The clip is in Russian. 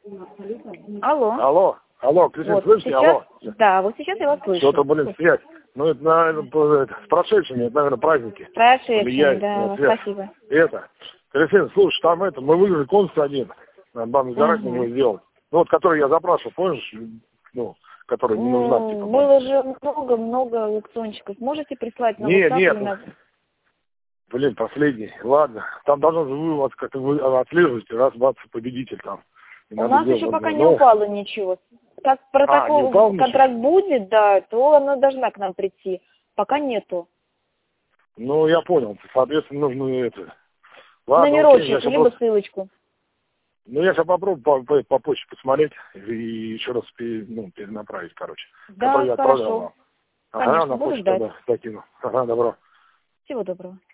Алло. Алло, Кристина, Вот слышите? сейчас, Алло. да, вот сейчас я вас слышу. Что-то, связь. Ну, это, наверное, с прошедшими, это, наверное, праздники. Прошедшими, да, спасибо. Это, Кристина, слушай, там это, мы выиграли конкурс один, надо загорать на него сделать. Ну, вот, который я запрашивал, помнишь? Ну, который не нужна, типа. Было же много аукциончиков. Можете прислать на WhatsApp? Нет. Блин, последний. Ладно. Там должно же вы вот как-то вы отслеживаете, раз бац, победитель там. И У нас еще пока не упало ничего. Как протокол, контракт будет, да, то она должна к нам прийти. Пока нету. Ну, я понял. Соответственно, нужно это. Ладно, номерочек, либо ссылочку. Ну, я сейчас попробую по почте посмотреть и еще раз перенаправить, короче. Да, я хорошо. Ага, Конечно, на буду почту ждать. тогда закину. Ага, добро. Всего доброго.